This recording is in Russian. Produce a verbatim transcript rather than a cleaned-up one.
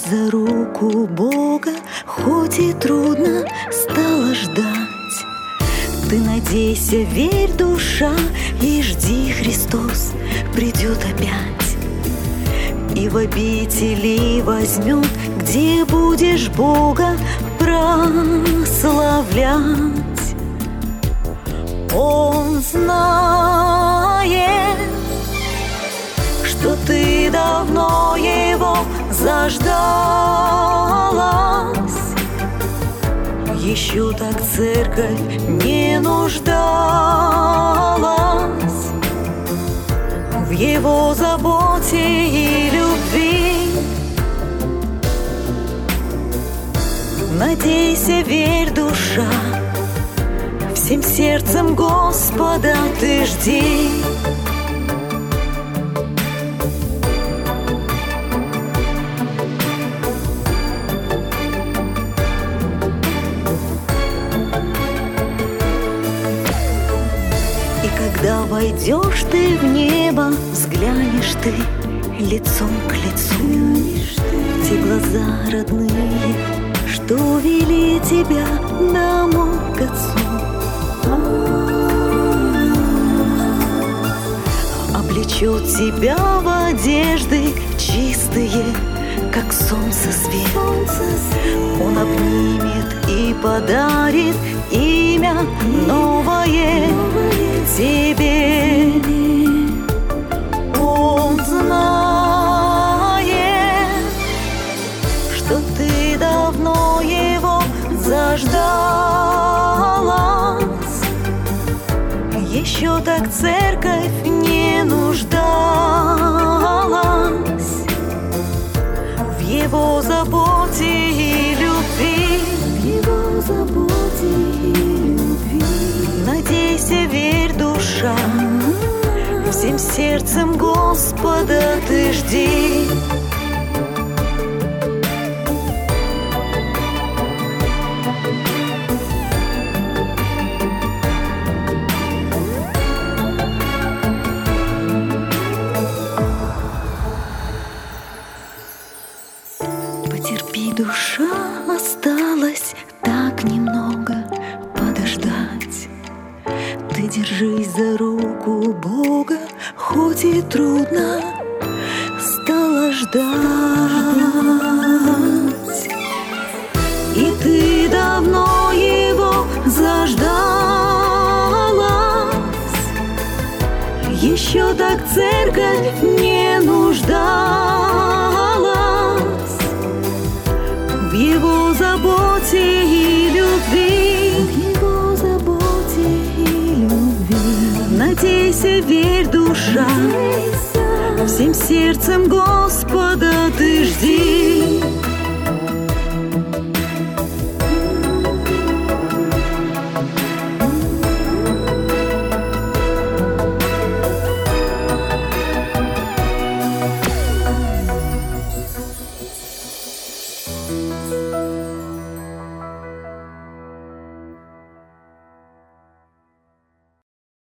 Держись за руку Бога, хоть и трудно стало ждать. Ты надейся, верь, душа, и жди, Христос придет опять. И в обители возьмет, где будешь Бога прославлять. Он знает, что ты давно Его заждалась. Еще так церковь не нуждалась в Его заботе и любви. Надейся, верь, душа, всем сердцем Господа ты жди. И когда войдешь ты в небо, взглянешь ты лицом к лицу, те глаза родные, что вели тебя домой к Отцу. Облечет тебя в одежды чистые, как солнце свет. Он обнимет и подарит имя новое тебе. Он знает, что ты давно Его заждалась. Еще так церковь не нуждалась в Его заботе и любви. В Его заботе и любви. Надейся, верь, душа, всем сердцем Господа ты жди. Потерпи, душа, осталось так немного подождать. Ты держись за руку Бога, хоть и трудно стало ждать. И ты давно Его заждалась. Еще так церковь не нуждалась в Его заботе и любви. В Его заботе и любви. Надейся, верь, душа, всем сердцем Господа ты жди.